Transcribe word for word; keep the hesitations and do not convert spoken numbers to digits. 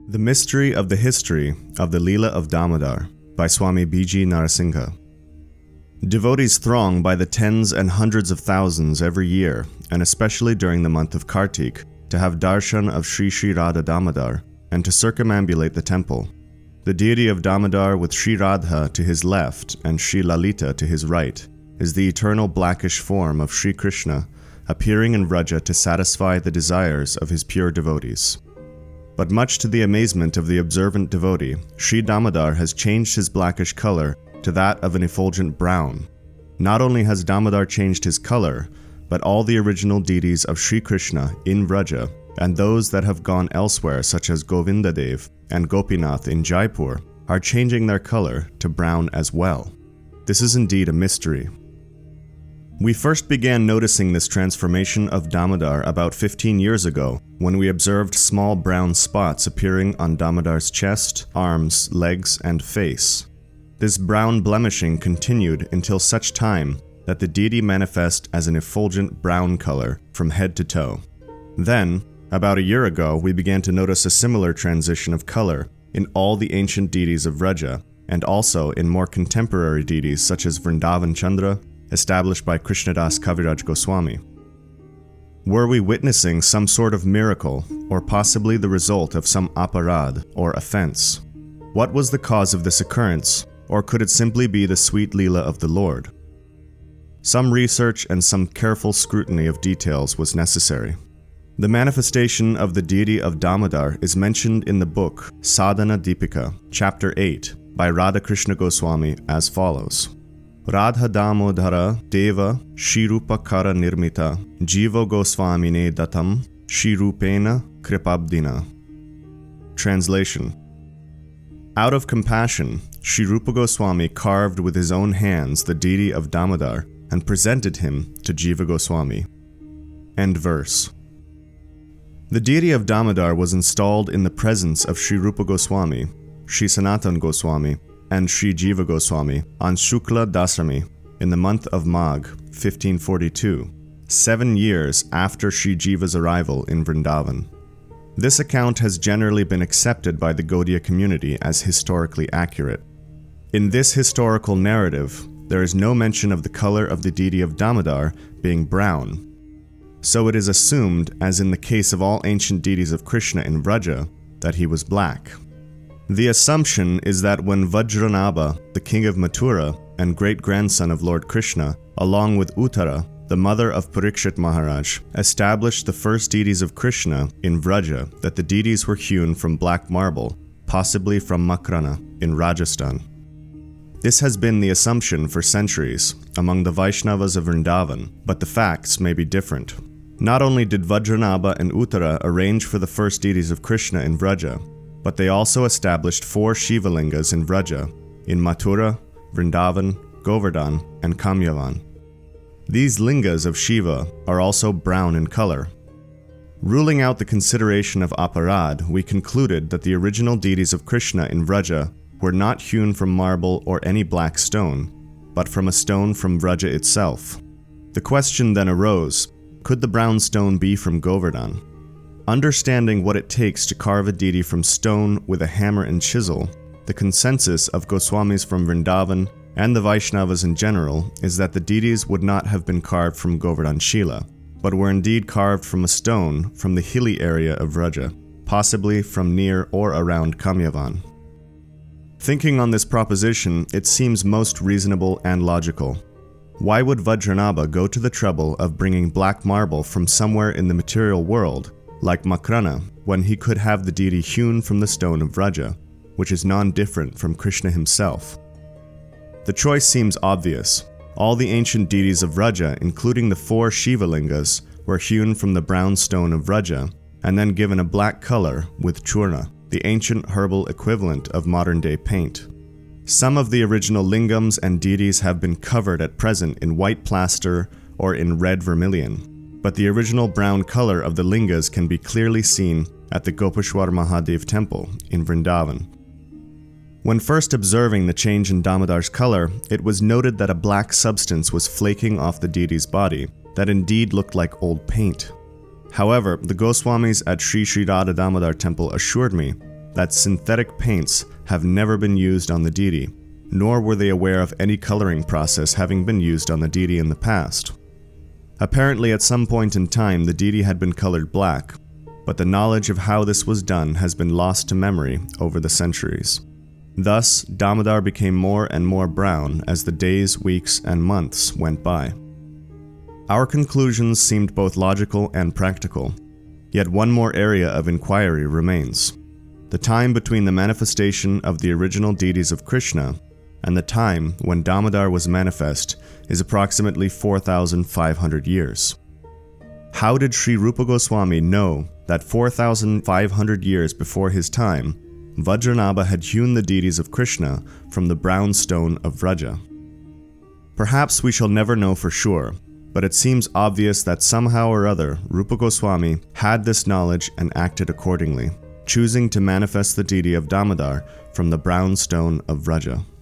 The Mystery of the History of the Leela of Damodar by Swami B G Narasingha. Devotees throng by the tens and hundreds of thousands every year, and especially during the month of Kartik, to have darshan of Sri Sri Radha Damodar and to circumambulate the temple. The deity of Damodar with Sri Radha to his left and Sri Lalita to his right is the eternal blackish form of Sri Krishna, appearing in Vraja to satisfy the desires of his pure devotees. But much to the amazement of the observant devotee, Sri Damodar has changed his blackish color to that of an effulgent brown. Not only has Damodar changed his color, but all the original deities of Sri Krishna in Vraja, and those that have gone elsewhere such as Govindadev and Gopinath in Jaipur, are changing their color to brown as well. This is indeed a mystery. We first began noticing this transformation of Damodar about fifteen years ago, when we observed small brown spots appearing on Damodar's chest, arms, legs, and face. This brown blemishing continued until such time that the deity manifested as an effulgent brown color from head to toe. Then, about a year ago, we began to notice a similar transition of color in all the ancient deities of Vraja, and also in more contemporary deities such as Vrindavan Chandra, established by Krishnadas Kaviraj Goswami. Were we witnessing some sort of miracle, or possibly the result of some aparad, or offense? What was the cause of this occurrence, or could it simply be the sweet Leela of the Lord? Some research and some careful scrutiny of details was necessary. The manifestation of the deity of Damodar is mentioned in the book Sadhana Deepika, chapter eight, by Radhakrishna Goswami as follows. Radha Damodara Deva Shirupakara Nirmita Jiva Goswamine Datam Shirupena Kripabdina. Translation. Out of compassion, Sri Rupa Goswami carved with his own hands the deity of Damodar and presented him to Jiva Goswami. End verse. The deity of Damodar was installed in the presence of Sri Rupa Goswami, Sri Sanatan Goswami, and Sri Jiva Goswami on Shukla Dasami in the month of Magh, fifteen forty-two, seven years after Sri Jiva's arrival in Vrindavan. This account has generally been accepted by the Gaudiya community as historically accurate. In this historical narrative, there is no mention of the color of the deity of Damodar being brown, so it is assumed, as in the case of all ancient deities of Krishna in Vraja, that he was black. The assumption is that when Vajranabha, the king of Mathura and great-grandson of Lord Krishna, along with Uttara, the mother of Parikshit Maharaj, established the first deities of Krishna in Vraja, that the deities were hewn from black marble, possibly from Makrana in Rajasthan. This has been the assumption for centuries among the Vaishnavas of Vrindavan, but the facts may be different. Not only did Vajranabha and Uttara arrange for the first deities of Krishna in Vraja, but they also established four Shivalingas in Vraja, in Mathura, Vrindavan, Govardhan, and Kamyavan. These lingas of Shiva are also brown in color. Ruling out the consideration of aparad, we concluded that the original deities of Krishna in Vraja were not hewn from marble or any black stone, but from a stone from Vraja itself. The question then arose, could the brown stone be from Govardhan? Understanding what it takes to carve a deity from stone with a hammer and chisel, the consensus of Goswamis from Vrindavan and the Vaishnavas in general is that the deities would not have been carved from Govardhan Shila, but were indeed carved from a stone from the hilly area of Vraja, possibly from near or around Kamyavan. Thinking on this proposition, it seems most reasonable and logical. Why would Vajranabha go to the trouble of bringing black marble from somewhere in the material world, like Makrana, when he could have the deity hewn from the stone of Vraja, which is non-different from Krishna himself? The choice seems obvious. All the ancient deities of Vraja, including the four Shivalingas, were hewn from the brown stone of Vraja, and then given a black color with churna, the ancient herbal equivalent of modern-day paint. Some of the original lingams and deities have been covered at present in white plaster or in red vermilion, but the original brown color of the lingas can be clearly seen at the Gopeshwar Mahadev temple in Vrindavan. When first observing the change in Damodar's color, it was noted that a black substance was flaking off the deity's body that indeed looked like old paint. However, the Goswamis at Sri Sri Radha Damodar temple assured me that synthetic paints have never been used on the deity, nor were they aware of any coloring process having been used on the deity in the past. Apparently, at some point in time, the deity had been colored black, but the knowledge of how this was done has been lost to memory over the centuries. Thus, Damodar became more and more brown as the days, weeks, and months went by. Our conclusions seemed both logical and practical, yet one more area of inquiry remains. The time between the manifestation of the original deities of Krishna and the time when Damodar was manifest is approximately four thousand five hundred years. How did Sri Rupa Goswami know that four thousand five hundred years before his time, Vajranabha had hewn the deities of Krishna from the brown stone of Vraja? Perhaps we shall never know for sure, but it seems obvious that somehow or other Rupa Goswami had this knowledge and acted accordingly, choosing to manifest the deity of Damodar from the brown stone of Vraja.